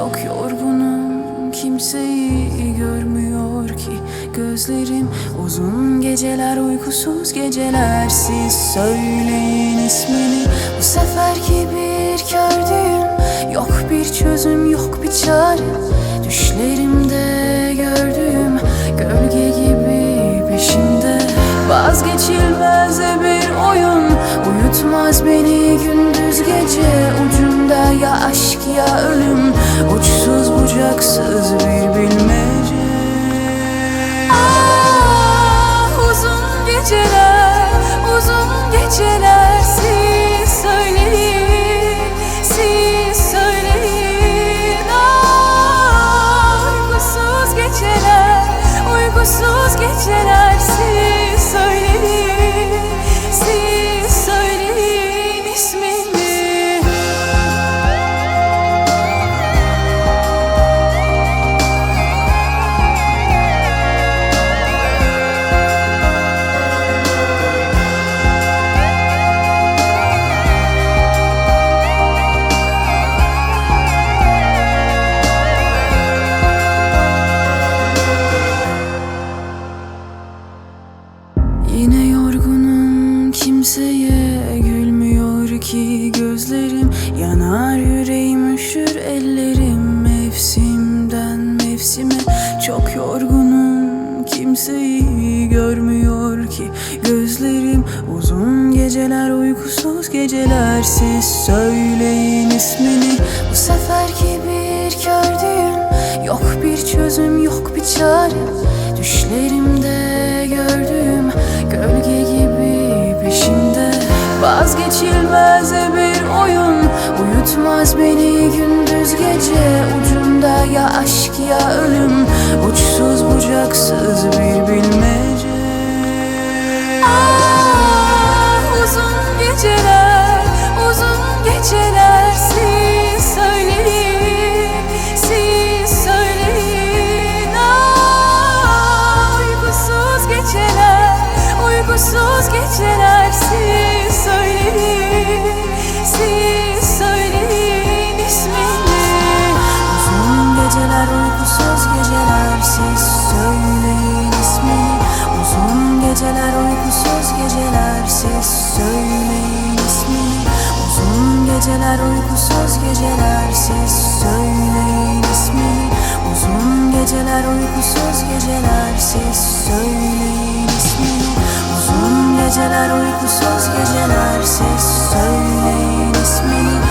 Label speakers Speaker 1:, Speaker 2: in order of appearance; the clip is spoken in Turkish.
Speaker 1: Çok yorgunum, kimseyi görmüyor ki gözlerim. Uzun geceler, uykusuz geceler, siz söyleyin ismini. Bu seferki bir kördüğüm, yok bir çözüm, yok bir çare. Düşlerimde gördüğüm gölge gibi peşimde. Vazgeçilmez bir oyun, uyutmaz beni gündüz gece. Ucunda ya aşk ya ölüm, uçsuz bucaksız bir bilmece. Ah, uzun geceler, uzun geceler, siz söyleyin, siz söyleyin. Ah, uykusuz geceler, uykusuz geceler, siz söyleyin, siz söyleyin ismini. Yine yorgunum, kimseye gülmüyor ki gözlerim. Yanar yüreğim, üşür ellerim mevsimden mevsime. Çok yorgunum, kimseyi görmüyor ki gözlerim. Uzun geceler, uykusuz geceler, siz söyleyin ismini. Bu seferki bir kördüğüm, yok bir çözüm, yok bir çare. Düşlerimde gördüğüm gölge gibi peşimde. Vazgeçilmez bir oyun, uyutmaz beni gündüz gece. Ucunda ya aşk ya ölüm, uçsuz bucaksız bir bilmece. Ah, uzun geceler, uzun geceler, siz söyleyin, siz söyleyin. Ah, uykusuz geceler, uykusuz geceler, siz söyleyin, siz söyleyin ismini. Uzun geceler, uykusuz geceler, siz söyleyin ismini. Uzun geceler, uykusuz geceler, siz söyleyin ismini. Uzun geceler, uykusuz geceler, siz söyleyin ismini. Uzun geceler, uykusuz geceler, siz söyleyin ismini. Uzun geceler, uykusuz geceler, siz söyleyin ismini.